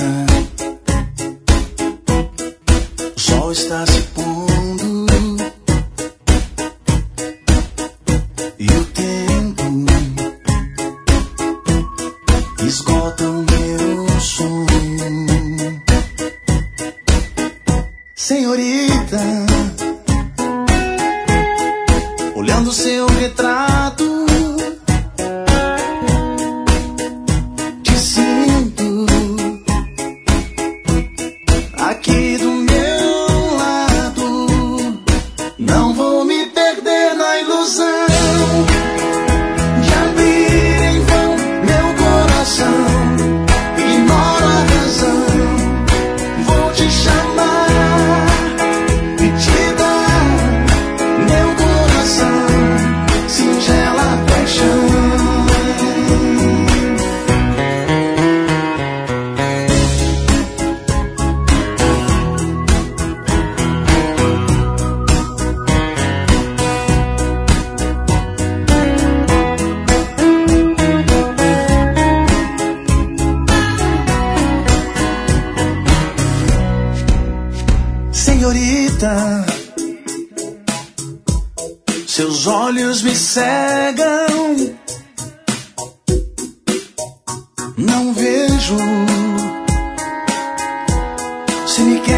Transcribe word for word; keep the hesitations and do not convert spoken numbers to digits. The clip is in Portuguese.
O sol está se pondo e o tempo esgota o meu sonho. Senhorita, olhando seu retrato, te sinto aqui do meu lado. Não vou me perder na ilusão de abrir em vão meu coração. Ignoro a razão, vou te chamar e te dar meu coração, singela paixão. Senhorita, seus olhos me cegam, não vejo se me quer